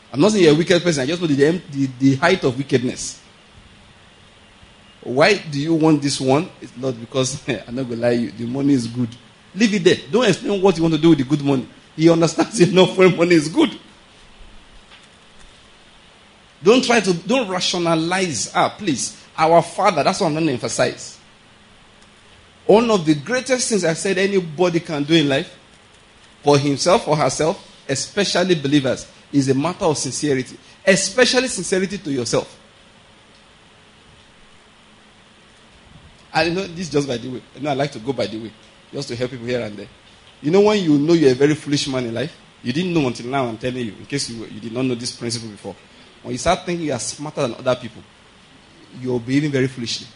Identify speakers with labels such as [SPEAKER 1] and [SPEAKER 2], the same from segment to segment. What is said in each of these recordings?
[SPEAKER 1] I'm not saying you're a wicked person. I just know the height of wickedness. Why do you want this one? It's not because, I'm not going to lie you, the money is good. Leave it there. Don't explain what you want to do with the good money. He understands enough when money is good. Don't rationalize. Please. Our Father, that's what I'm going to emphasize. One of the greatest things I said anybody can do in life, for himself or herself, especially believers, is a matter of sincerity. Especially sincerity to yourself. And this just by the way. I like to go by the way. Just to help people here and there. When you know you're a very foolish man in life, you didn't know until now, I'm telling you, in case you did not know this principle before. When you start thinking you are smarter than other people, you're behaving very foolishly.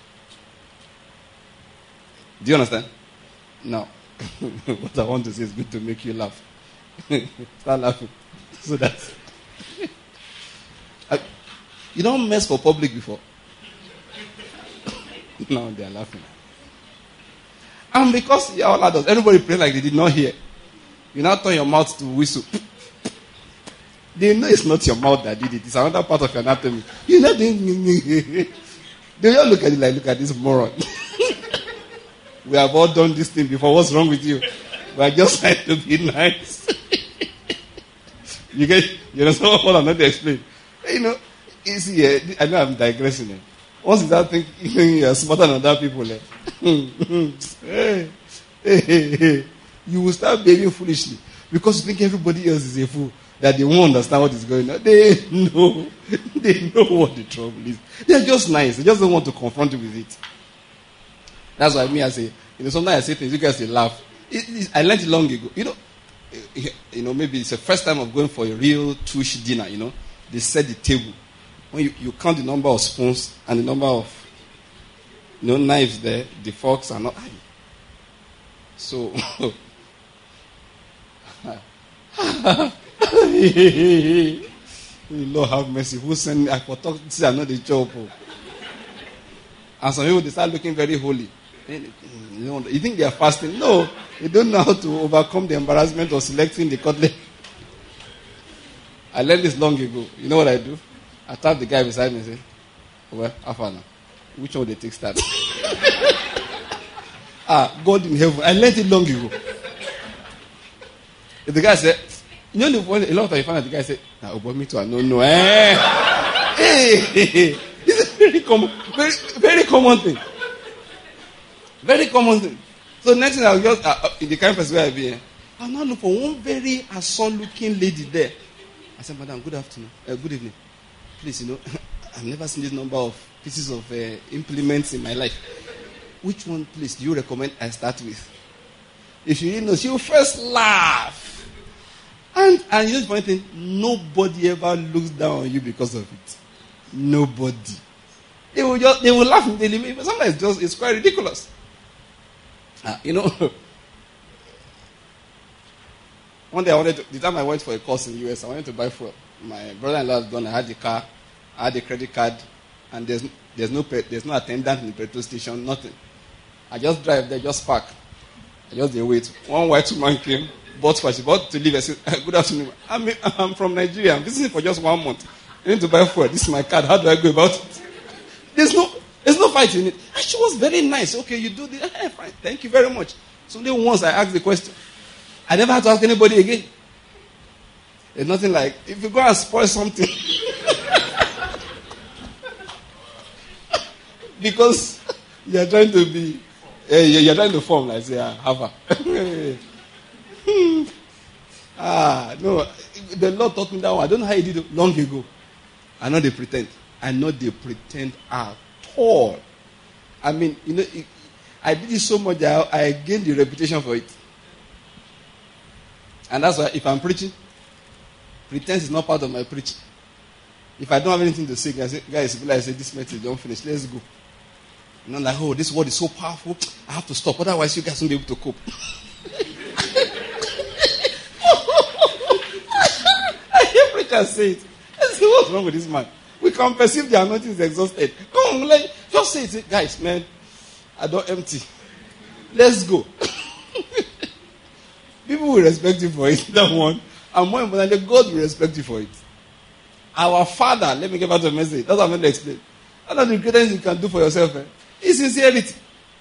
[SPEAKER 1] Do you understand? Now, what I want to say is going to make you laugh. Start laughing. So that's... You don't mess for public before. Now they are laughing. And because you're all adults, everybody pray like they did not hear. You now turn your mouth to whistle. They know it's not your mouth that did it. It's another part of your anatomy. You know, they all look at you like, look at this moron. We have all done this thing before. What's wrong with you? We are just trying to be nice. You understand what I'm not to explain? Easy. I know I'm digressing. Once you start thinking you're smarter than other people, you will start behaving foolishly because you think everybody else is a fool, that they won't understand what is going on. They know what the trouble is. They're just nice. They just don't want to confront you with it. That's why I say, sometimes I say things, you guys say laugh. I learned it long ago. Maybe it's the first time of going for a real tush dinner, They set the table. When you count the number of spoons and the number of knives there, the forks are not high. So, Lord have mercy. Who sent me? I thought this is not the job. And some people, they start looking very holy. You think they are fasting? No. They don't know how to overcome the embarrassment of selecting the cutlet. I learned this long ago. You know what I do? I tap the guy beside me and say, well, Afana, which one they take start? God in heaven. I learned it long ago. If the guy said, a lot of times you find out the guy said, me too, I don't know. It's a very common, very common thing. Very common thing. So next thing I'll just, in the kind of person where I be, I'll now look for one very assault-looking lady there. I said, Madam, good afternoon. Good evening. Please, I've never seen this number of pieces of implements in my life. Which one, please, do you recommend I start with? If you didn't know, she'll first laugh. And the funny thing, nobody ever looks down on you because of it. Nobody. They will laugh immediately. But sometimes it's quite ridiculous. One day the time I went for a course in the US, I wanted to buy fuel. My brother-in-law had gone. I had the car, I had the credit card, and there's no attendant in the petrol station, nothing. I just drive there, just park. I just wait. One white woman came, bought what she bought to leave. I said, good afternoon. I'm from Nigeria. I'm visiting for just 1 month. I need to buy fuel. This is my card. How do I go about it? There's no fight in it. And she was very nice. Okay, you do this. Fine. Thank you very much. So only once I asked the question. I never had to ask anybody again. It's nothing like, if you go and spoil something. Because you're trying to be, you're trying to form, like say, have a. No, the Lord taught me that one. I don't know how he did it long ago. I know they pretend. I know they pretend at all. I mean, I did it so much that I gained the reputation for it. And that's why if I'm preaching, pretense is not part of my preaching. If I don't have anything to say, guys, I say this message don't finish. Let's go. And I'm like, oh, this word is so powerful. I have to stop. Otherwise, you guys won't be able to cope. I hear preachers say it. I say, what's wrong with this man? We can perceive the anointing is exhausted. Come on, just say it. Guys, man, I don't empty. Let's go. People will respect you for it, that one. And more importantly, God will respect you for it. Our Father, let me get back to the message. That's what I'm going to explain. That's not the greatest thing you can do for yourself. It's sincerity.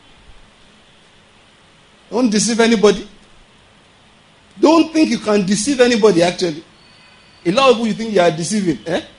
[SPEAKER 1] Don't deceive anybody. Don't think you can deceive anybody, actually. A lot of people you think you are deceiving.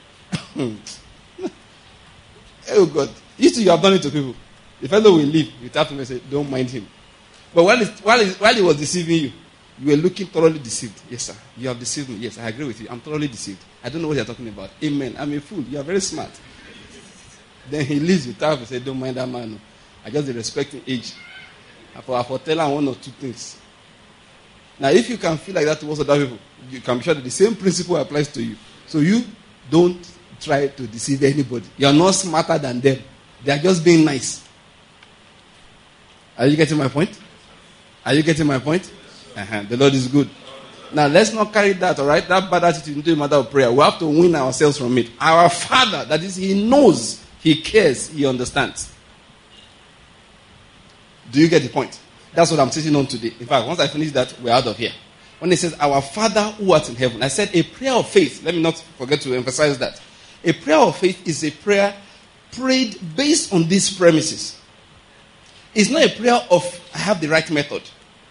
[SPEAKER 1] Oh, God. You have done it to people. The fellow will leave. You tap him and say, don't mind him. But while he was deceiving you, you were looking thoroughly deceived. Yes, sir. You have deceived me. Yes, I agree with you. I'm thoroughly deceived. I don't know what you're talking about. Amen. I'm a fool. You are very smart. Then he leaves you. Tap and say, don't mind that man. I just respect his age. I tell him one or two things. Now, if you can feel like that towards other people, you can be sure that the same principle applies to you. So you don't try to deceive anybody. You're not smarter than them. They are just being nice. Are you getting my point? Are you getting my point? The Lord is good. Now, let's not carry that, all right? That bad attitude into a matter of prayer. We have to win ourselves from it. Our Father, that is, He knows, He cares, He understands. Do you get the point? That's what I'm teaching on today. In fact, once I finish that, we're out of here. When it says, our Father who art in heaven, I said a prayer of faith. Let me not forget to emphasize that. A prayer of faith is a prayer prayed based on these premises. It's not a prayer of, I have the right method.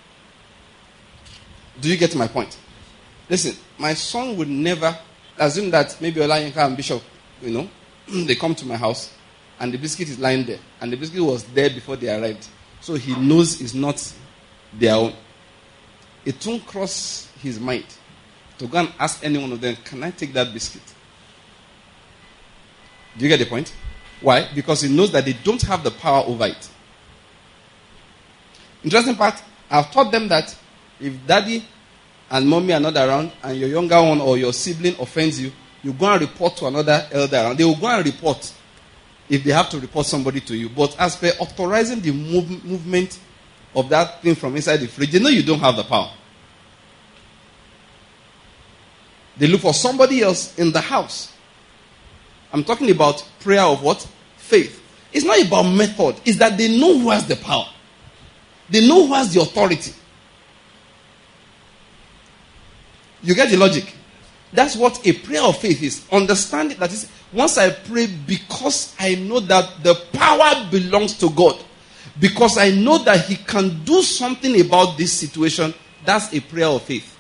[SPEAKER 1] Do you get my point? Listen, my son would never assume that maybe Olayinka and Bishop, they come to my house and the biscuit is lying there. And the biscuit was there before they arrived. So he knows it's not their own. It won't cross his mind to go and ask any one of them, can I take that biscuit? Do you get the point? Why? Because he knows that they don't have the power over it. Interesting part, I've taught them that if daddy and mommy are not around and your younger one or your sibling offends you, you go and report to another elder around. They will go and report if they have to report somebody to you. But as per authorizing the movement of that thing from inside the fridge, they know you don't have the power. They look for somebody else in the house. I'm talking about prayer of what? Faith. It's not about method. It's that they know who has the power. They know who has the authority. You get the logic? That's what a prayer of faith is. Understand it, that is, once I pray because I know that the power belongs to God, because I know that He can do something about this situation, that's a prayer of faith.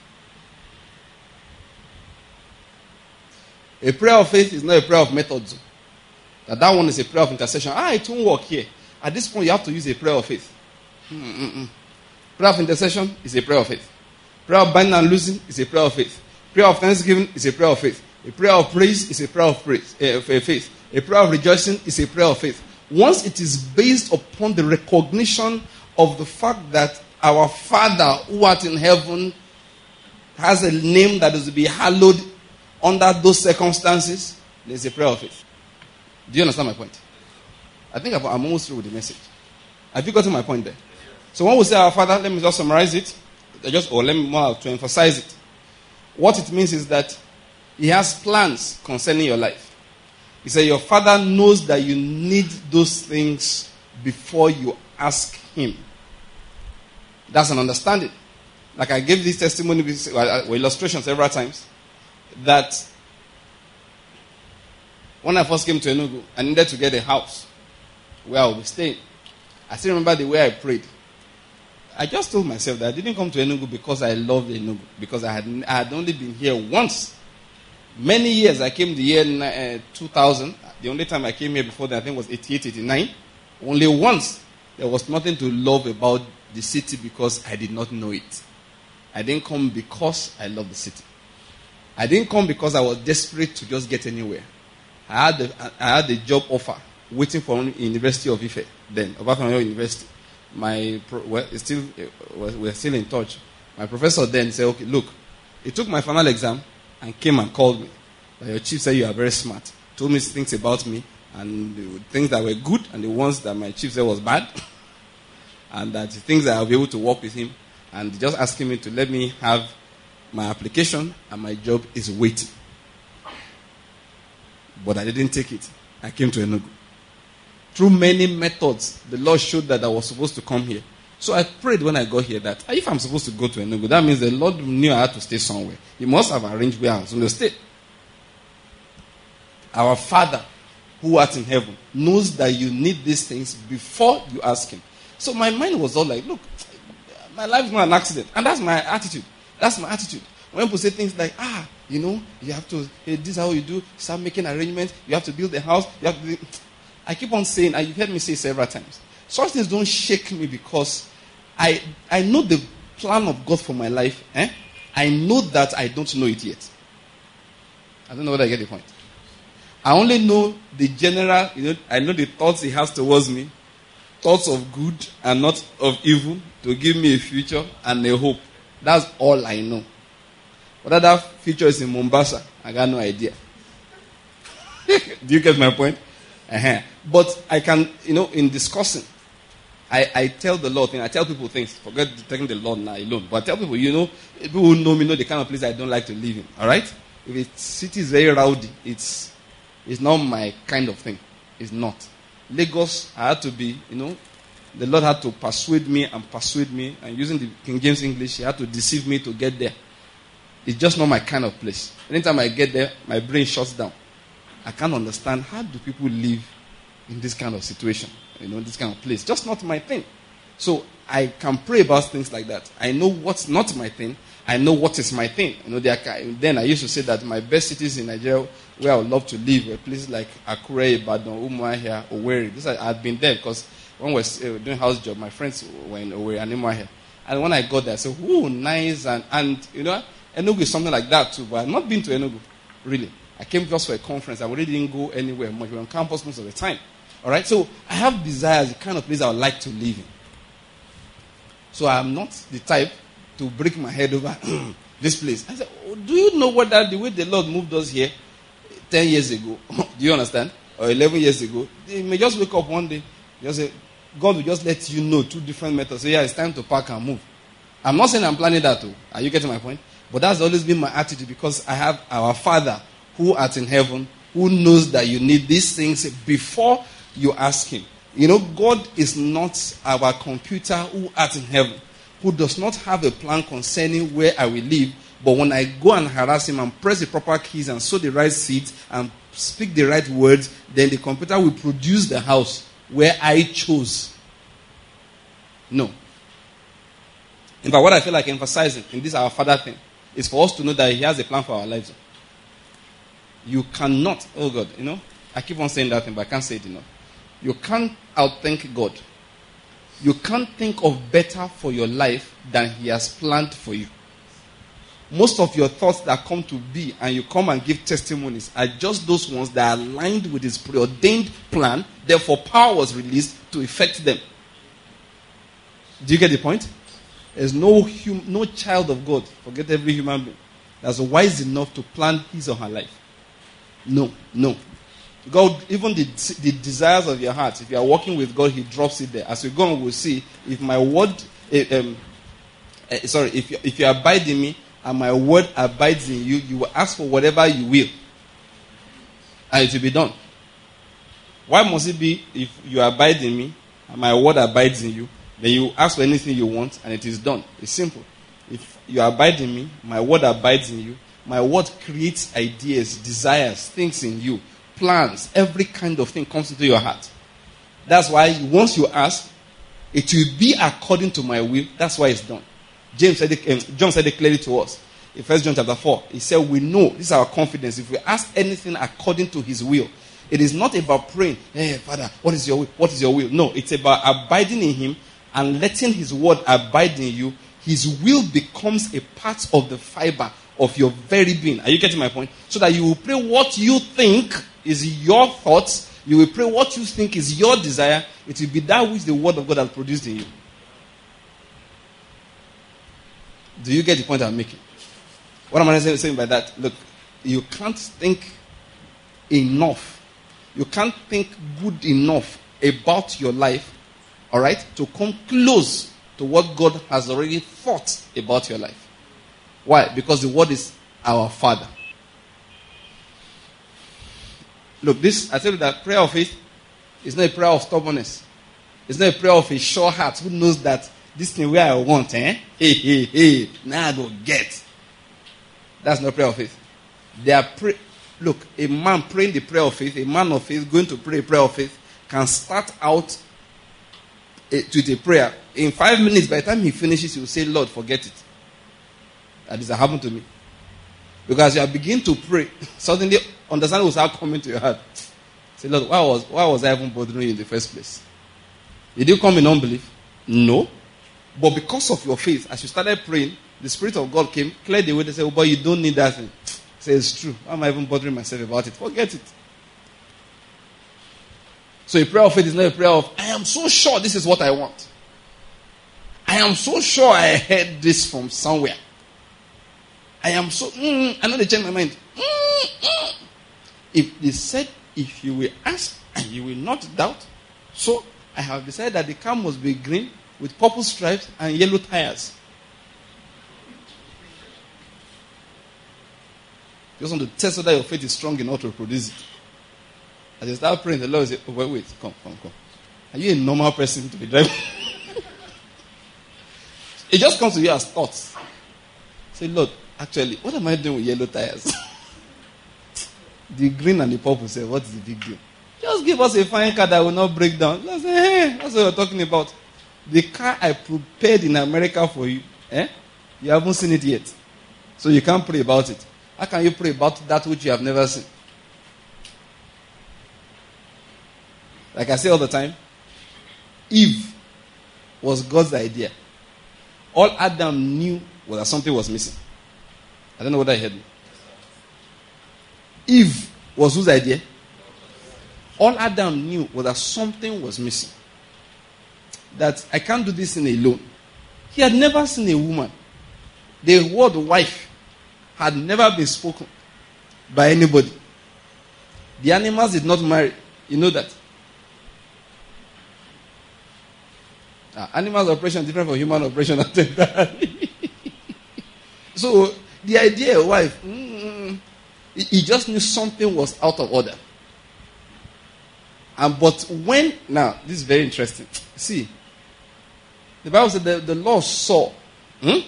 [SPEAKER 1] A prayer of faith is not a prayer of methods. That one is a prayer of intercession. It won't work here. At this point, you have to use a prayer of faith. Prayer of intercession is a prayer of faith. Prayer of binding and loosing is a prayer of faith. Prayer of thanksgiving is a prayer of faith. A prayer of praise is a prayer of faith. A prayer of rejoicing is a prayer of faith. Once it is based upon the recognition of the fact that our Father who art in heaven has a name that is to be hallowed under those circumstances, there's a prayer of faith. Do you understand my point? I think I'm almost through with the message. Have you gotten my point there? So when we say our Father, let me just summarize it. Let me more to emphasize it. What it means is that He has plans concerning your life. He said your Father knows that you need those things before you ask Him. That's an understanding. Like I gave this testimony with illustration several times, that when I first came to Enugu, I needed to get a house where I would be staying. I still remember the way I prayed. I just told myself that I didn't come to Enugu because I loved Enugu, because I had only been here once. Many years. I came the year 2000. The only time I came here before that, I think, was 88, 89. Only once. There was nothing to love about the city because I did not know it. I didn't come because I love the city. I didn't come because I was desperate to just get anywhere. I had a job offer waiting for University of Ife then, Obafemi University. We're still in touch. My professor then said, okay, look, he took my final exam and came and called me. Your chief said you are very smart. Told me things about me, and the things that were good and the ones that my chief said was bad. And that the things that I'll be able to work with him, and just asking me to let me have my application, and my job is waiting. But I didn't take it. I came to Enugu. Through many methods, the Lord showed that I was supposed to come here. So I prayed when I got here that if I'm supposed to go to Enugu, that means the Lord knew I had to stay somewhere. He must have arranged where I was going to stay. Our Father who art in heaven knows that you need these things before you ask him. So my mind was all like, look, my life is not an accident. And that's my attitude. That's my attitude. When people say things like, you have to, hey, this is how you do, start making arrangements, you have to build a house, you have to do. I keep on saying, and you've heard me say several times, such things don't shake me because I know the plan of God for my life. I know that I don't know it yet. I don't know whether I get the point. I only know the general, I know the thoughts he has towards me, thoughts of good and not of evil, to give me a future and a hope. That's all I know. Whether that future is in Mombasa, I got no idea. Do you get my point? But I can, in discussing, I tell the Lord things. I tell people things. Forget taking the Lord now alone. But I tell people, people who know me know the kind of place I don't like to live in. All right? If the city is very rowdy, it's not my kind of thing. It's not. Lagos, I had to be, the Lord had to persuade me. And using the King James English, he had to deceive me to get there. It's just not my kind of place. Anytime I get there, my brain shuts down. I can't understand how do people live in this kind of situation, this kind of place. Just not my thing. So I can pray about things like that. I know what's not my thing. I know what is my thing. Then I used to say that my best cities in Nigeria where I would love to live were places like Akure, Ibadan, Umuahia, Owerri. I've been there because when we were doing house job, my friends were in Owerri and Umuahia. And when I got there, I said, "Ooh, nice!" And Enugu is something like that too. But I've not been to Enugu, really. I came just for a conference. I really didn't go anywhere much. We were on campus most of the time. All right? So I have desires, the kind of place I would like to live in. So I'm not the type to break my head over this place. I said, do you know whether the way the Lord moved us here 10 years ago, do you understand? Or 11 years ago, they may just wake up one day, just say, God will just let you know 2 different methods. So yeah, it's time to pack and move. I'm not saying I'm planning that too. Are you getting my point? But that's always been my attitude because I have our Father who art in heaven, who knows that you need these things before you ask him. God is not our computer who art in heaven, who does not have a plan concerning where I will live, but when I go and harass him and press the proper keys and sow the right seeds and speak the right words, then the computer will produce the house where I chose. No. In fact, what I feel like emphasizing in this our Father thing is for us to know that he has a plan for our lives. You cannot, oh God, I keep on saying that thing, but I can't say it enough. You can't outthink God. You can't think of better for your life than he has planned for you. Most of your thoughts that come to be and you come and give testimonies are just those ones that are aligned with his preordained plan. Therefore, power was released to effect them. Do you get the point? There's no child of God, forget every human being, that's wise enough to plan his or her life. No. God, even the desires of your heart, if you are walking with God, he drops it there. As we go on, we'll see if my word, if you abide in me and my word abides in you, you will ask for whatever you will, and it will be done. Why must it be if you abide in me and my word abides in you, then you ask for anything you want and it is done? It's simple. If you abide in me, my word abides in you, my word creates ideas, desires, things in you, plans, every kind of thing comes into your heart. That's why once you ask, it will be according to my will. That's why it's done. John said it clearly to us. In 1 John chapter 4, he said, we know, this is our confidence, if we ask anything according to his will. It is not about praying, hey, Father, what is your will? What is your will? No, it's about abiding in him and letting his word abide in you. His will becomes a part of the fiber of your very being. Are you getting my point? So that you will pray what you think is your thoughts. You will pray what you think is your desire. It will be that which the word of God has produced in you. Do you get the point I'm making? What am I saying by that? Look, you can't think enough. You can't think good enough about your life, all right, to come close to what God has already thought about your life. Why? Because the word is our Father. Look, I tell you that prayer of faith is not a prayer of stubbornness. It's not a prayer of a sure heart who knows that this thing where I want, hey, now I go get. That's not prayer of faith. Look, a man praying the prayer of faith, a man of faith going to pray a prayer of faith, can start out with a prayer. In 5 minutes, by the time he finishes, he will say, Lord, forget it. That has happened to me. Because you are beginning to pray, suddenly understanding will start coming to your heart. Say, Lord, why was I even bothering you in the first place? Did you come in unbelief? No. But because of your faith, as you started praying, the Spirit of God came, cleared the way. They said, oh, but you don't need that thing. Say, it's true. Why am I even bothering myself about it? Forget it. So a prayer of faith is not a prayer of, I am so sure this is what I want. I am so sure I heard this from somewhere. I am so, I know they changed my mind. If they said, if you will ask and you will not doubt, so I have decided that the car must be green with purple stripes and yellow tires. You just want to test whether your faith is strong enough to produce it. As you start praying, the Lord will say, oh, wait, come. Are you a normal person to be driving? It just comes to you as thoughts. Say, Lord, actually, what am I doing with yellow tires? The green and the purple say, what is the big deal? Just give us a fine car that will not break down. Just say, hey, that's what you're talking about. The car I prepared in America for you, you haven't seen it yet. So you can't pray about it. How can you pray about that which you have never seen? Like I say all the time, Eve was God's idea. All Adam knew was that something was missing. I don't know whether I heard me. Eve was whose idea? All Adam knew was that something was missing. That I can't do this thing alone. He had never seen a woman. The word wife had never been spoken by anybody. The animals did not marry. You know that. Animals' operation is different from human operation. So, the idea of wife, he just knew something was out of order. But when, now, this is very interesting. See, the Bible said the Lord saw. And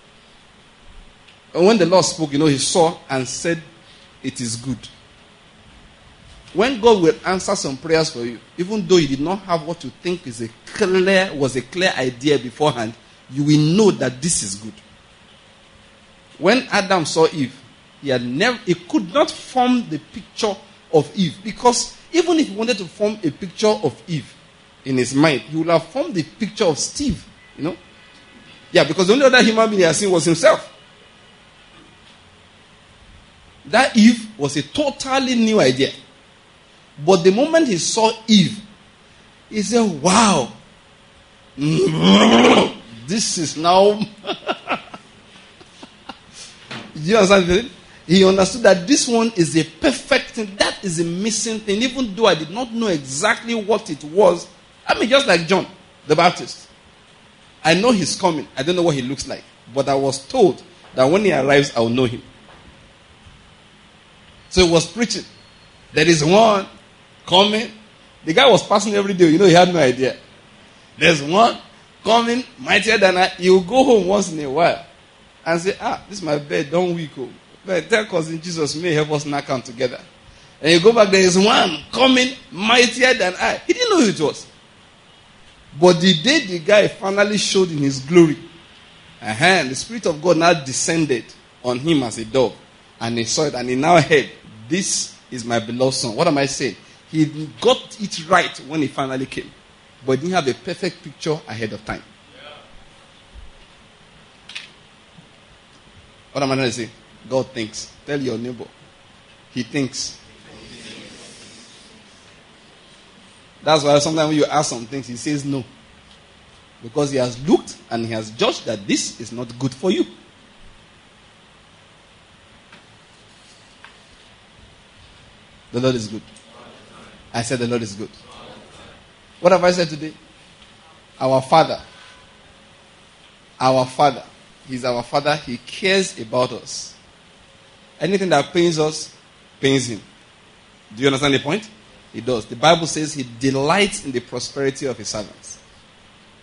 [SPEAKER 1] when the Lord spoke, he saw and said, it is good. When God will answer some prayers for you, even though you did not have what you think was a clear idea beforehand, you will know that this is good. When Adam saw Eve, he could not form the picture of Eve, because even if he wanted to form a picture of Eve in his mind, he would have formed the picture of Steve, Yeah, because the only other human being he had seen was himself. That Eve was a totally new idea. But the moment he saw Eve, he said, wow, this is now... Do you understand? He understood that this one is a perfect thing. That is a missing thing. Even though I did not know exactly what it was. Just like John the Baptist. I know he's coming. I don't know what he looks like. But I was told that when he arrives, I will know him. So he was preaching. There is one coming. The guy was passing every day. He had no idea. There's one coming mightier than I. He will go home once in a while and say, this is my bed, don't weak. But tell cousin Jesus may help us knock on together. And you go back, there is one coming mightier than I. He didn't know who it was. But the day the guy finally showed in his glory, the Spirit of God now descended on him as a dove. And he saw it and he now heard, this is my beloved son. What am I saying? He got it right when he finally came. But he didn't have a perfect picture ahead of time. What am I going to say? God thinks. Tell your neighbor. He thinks. That's why sometimes when you ask some things, he says no. Because he has looked and he has judged that this is not good for you. The Lord is good. I said the Lord is good. What have I said today? Our Father. Our Father. He's our Father. He cares about us. Anything that pains us, pains him. Do you understand the point? He does. The Bible says he delights in the prosperity of his servants.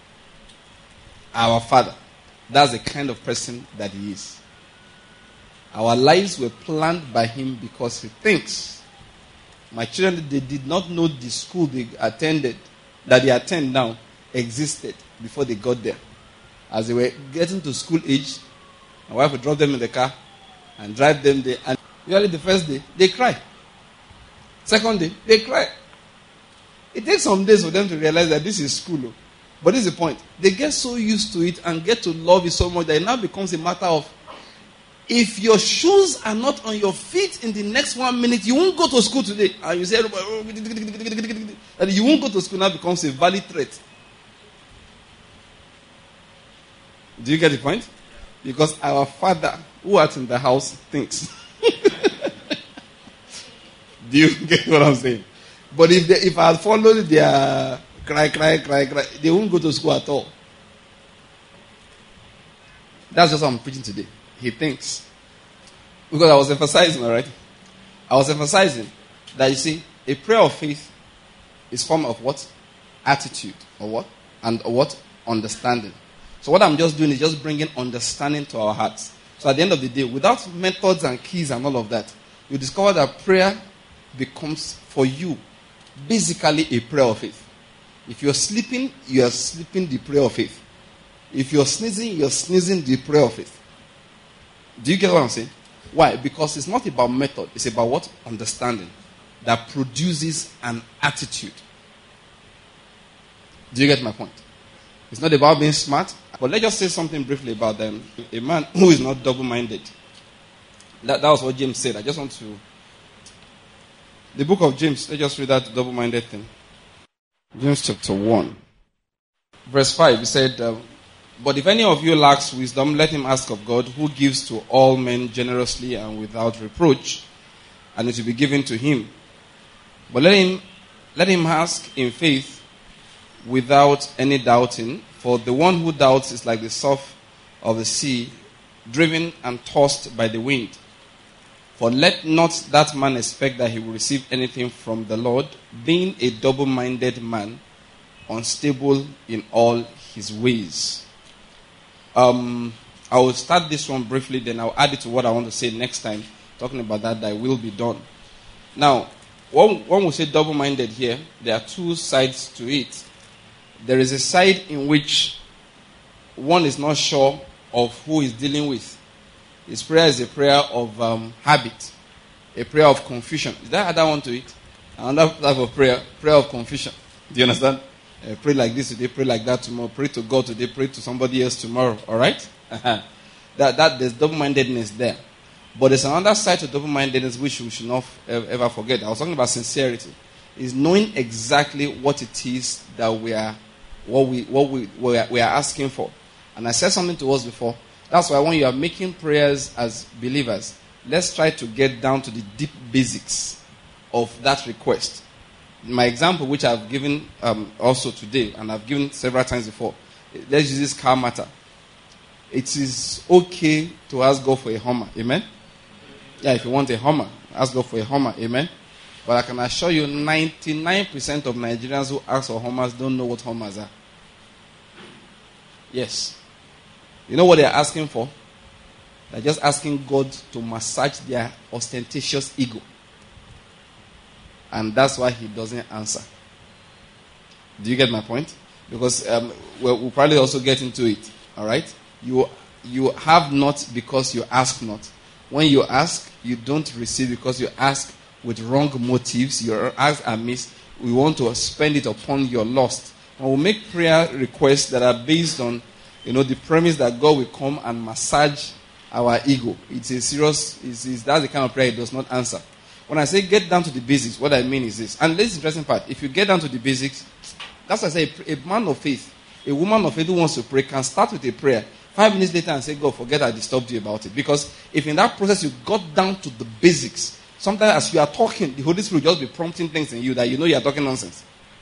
[SPEAKER 1] Our Father. That's the kind of person that he is. Our lives were planned by him because he thinks. My children, they did not know the school they attended, that they attend now, existed before they got there. As they were getting to school age, my wife would drop them in the car and drive them there. And usually the first day, they cry. Second day, they cry. It takes some days for them to realize that this is school. But this is the point. They get so used to it and get to love it so much that it now becomes a matter of, if your shoes are not on your feet in the next 1 minute, you won't go to school today. And you say, that you won't go to school now becomes a valid threat. Do you get the point? Because our Father, who art in the house, thinks. Do you get what I'm saying? But if I followed their cry, they won't go to school at all. That's just what I'm preaching today. He thinks. Because I was emphasizing, all right? I was emphasizing that, you see, a prayer of faith is form of what? Attitude. Or what? And what? Understanding. So what I'm just doing is just bringing understanding to our hearts. So at the end of the day, without methods and keys and all of that, you discover that prayer becomes, for you, basically a prayer of faith. If you're sleeping, you are sleeping the prayer of faith. If you're sneezing, you're sneezing the prayer of faith. Do you get what I'm saying? Why? Because it's not about method. It's about what? Understanding. That produces an attitude. Do you get my point? It's not about being smart. But let's just say something briefly about them. A man who is not double-minded. That was what James said. I just want to... The book of James, let's just read that double-minded thing. James chapter 1. Verse 5, he said, but if any of you lacks wisdom, let him ask of God, who gives to all men generously and without reproach, and it will be given to him. But let him ask in faith without any doubting, for the one who doubts is like the surf of the sea, driven and tossed by the wind. For let not that man expect that he will receive anything from the Lord, being a double-minded man, unstable in all his ways. I will start this one briefly, then I'll add it to what I want to say next time, talking about that will be done. Now, when we say double-minded here, there are two sides to it. There is a side in which one is not sure of who he's dealing with. His prayer is a prayer of habit, a prayer of confusion. Is that other one to it? Another type of prayer of confusion. Do you understand? Pray like this today, pray like that tomorrow, pray to God today, pray to somebody else tomorrow. All right? That there's double-mindedness there. But there's another side to double-mindedness which we should not ever forget. I was talking about sincerity. Is knowing exactly what it is that we are asking for. And I said something to us before. That's why when you are making prayers as believers, let's try to get down to the deep basics of that request. My example, which I've given also today, and I've given several times before, let's use this car matter. It is okay to ask God for a Hummer. Amen? Yeah, if you want a Hummer, ask God for a Hummer. Amen? But I can assure you 99% of Nigerians who ask for Hummers don't know what Hummers are. Yes. You know what they're asking for? They're just asking God to massage their ostentatious ego. And that's why he doesn't answer. Do you get my point? Because we'll probably also get into it. All right? You have not because you ask not. When you ask, you don't receive because you ask with wrong motives. Your ask amiss. We want to spend it upon your lust. And we'll make prayer requests that are based on, the premise that God will come and massage our ego. It's a serious, that's the kind of prayer he does not answer. When I say get down to the basics, what I mean is this. And this is the interesting part. If you get down to the basics, that's why I say a man of faith, a woman of faith who wants to pray can start with a prayer. 5 minutes later and say, God, forget I disturbed you about it. Because if in that process you got down to the basics, sometimes as you are talking, the Holy Spirit will just be prompting things in you that you are talking nonsense.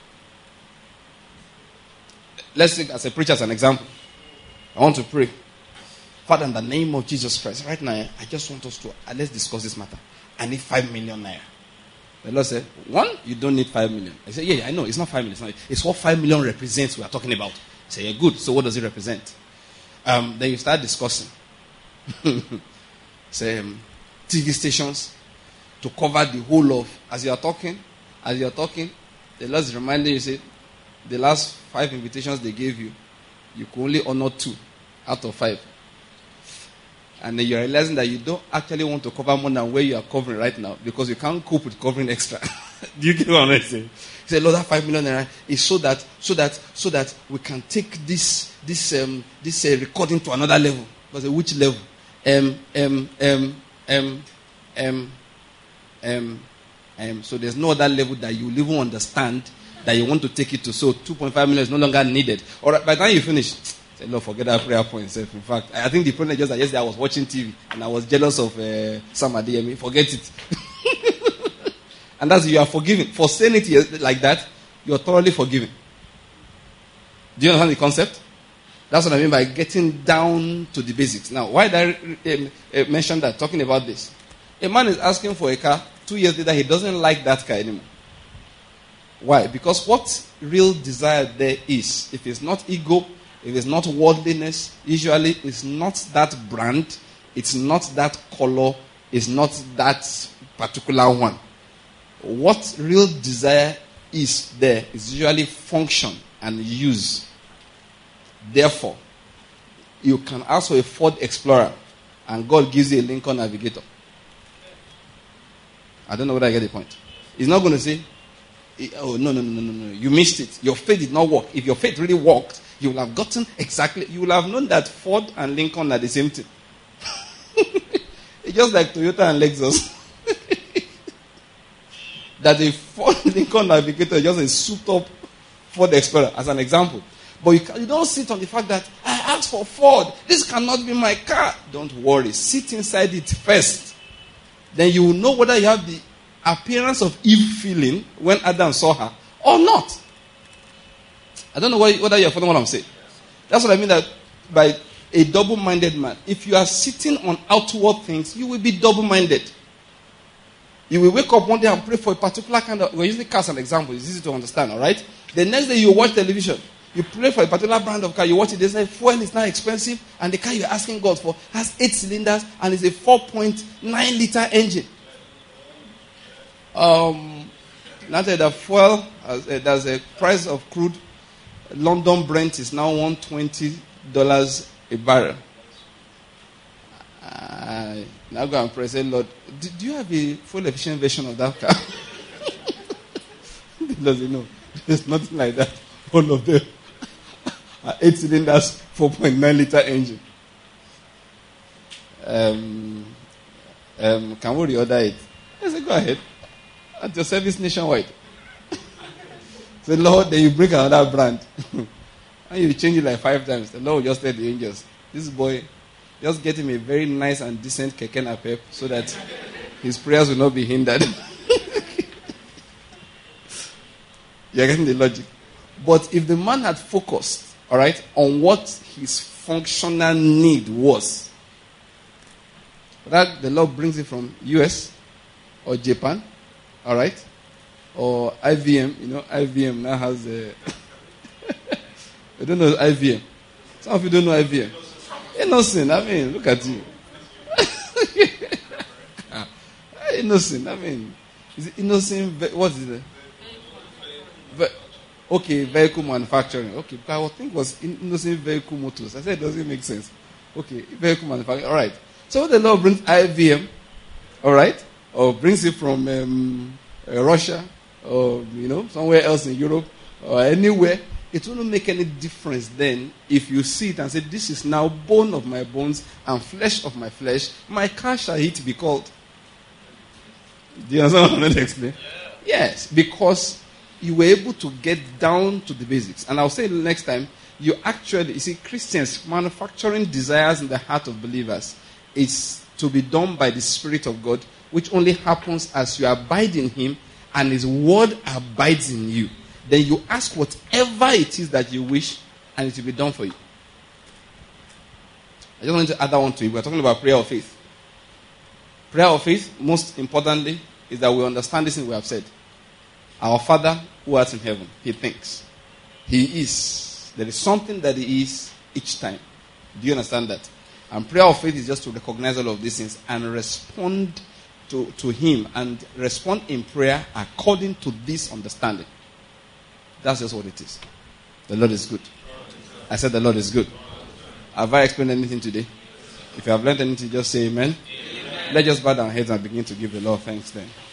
[SPEAKER 1] Let's take as a preacher as an example. I want to pray. Father, in the name of Jesus Christ, right now, I just want us to, let's discuss this matter. I need 5 million naira. The Lord said, one, you don't need 5 million. I said, yeah, I know, it's not 5 million. It's what 5 million represents we are talking about. I say, yeah, good. So what does it represent? Then you start discussing. TV stations to cover the whole of. As you're talking, the Lord is reminding you, say, the last 5 invitations they gave you, you could only honor 2 out of 5. And then you're realizing that you don't actually want to cover more than where you are covering right now because you can't cope with covering extra. Do you get what I'm saying? He said, Lord, that 5 million naira is so that we can take this recording to another level. I said, which level? So there's no other level that you will even understand that you want to take it to. So 2.5 million is no longer needed. All right, by the time you finish, say, Lord, forget that prayer point itself. In fact, I think the problem is just that yesterday I was watching TV and I was jealous of Sam Adeyemi. Forget it. And that's you are forgiven. For saying it like that, you are thoroughly forgiven. Do you understand the concept? That's what I mean by getting down to the basics. Now, why did I mention that, talking about this? A man is asking for a car. 2 years later, he doesn't like that car anymore. Why? Because what real desire there is, if it's not ego, if it's not worldliness, usually it's not that brand, it's not that color, it's not that particular one. What real desire is there is usually function and use. Therefore, you can ask for a Ford Explorer and God gives you a Lincoln Navigator. I don't know whether I get the point. He's not going to say, oh, no, you missed it. Your faith did not work. If your faith really worked, you will have gotten exactly, you will have known that Ford and Lincoln are the same thing. It's just like Toyota and Lexus. That a Ford Lincoln Navigator is just a souped up Ford Explorer, as an example. But you don't sit on the fact that I asked for Ford. This cannot be my car. Don't worry. Sit inside it first. Then you will know whether you have the appearance of Eve feeling when Adam saw her or not. I don't know whether you're following what I'm saying. That's what I mean that by a double-minded man. If you are sitting on outward things, you will be double-minded. You will wake up one day and pray for a particular kind of... We're using cars as an example. It's easy to understand, all right? The next day you watch television. You pray for a particular brand of car. You watch it. They say fuel is now expensive. And the car you're asking God for has 8 cylinders and is a 4.9-liter engine. Now that the fuel, there's a price of crude. London Brent is now $120 a barrel. Now go and pray, say, Lord, do you have a full efficient version of that car? He doesn't know. There's nothing like that. All of them are 8 cylinders, 4.9-liter engine. Can we reorder it? I said, go ahead. At your service nationwide. Say, Lord, then you bring another brand. And you change it like 5 times. The Lord will just tell the angels, this boy, just get him a very nice and decent keke napep so that his prayers will not be hindered. You're getting the logic. But if the man had focused, all right, on what his functional need was, that the Lord brings it from US or Japan, all right, or IVM. You know, IVM now has a... I don't know IVM. Some of you don't know IVM. Innocent, I mean, look at you. Innocent, I mean, is it innocent? What is it? Okay, vehicle manufacturing. Okay, because I think it was innocent vehicle motors. I said it doesn't make sense. Okay, vehicle manufacturing. All right. So the Lord brings IVM, all right, or brings it from Russia, or somewhere else in Europe, or anywhere. It won't make any difference then if you see it and say, this is now bone of my bones and flesh of my flesh. My car shall it be called. Do you understand what I'm going to explain? Yes, because you were able to get down to the basics. And I'll say next time, you see, Christians, manufacturing desires in the heart of believers is to be done by the Spirit of God, which only happens as you abide in Him and His Word abides in you. Then you ask whatever it is that you wish, and it will be done for you. I just want to add that one to you. We're talking about prayer of faith. Prayer of faith, most importantly, is that we understand this thing we have said. Our Father who art in heaven, He thinks. He is. There is something that He is each time. Do you understand that? And prayer of faith is just to recognize all of these things and respond to him and respond in prayer according to this understanding. That's just what it is. The Lord is good. I said the Lord is good. Have I explained anything today? If you have learned anything, just say amen. Let's just bow our heads and begin to give the Lord thanks then.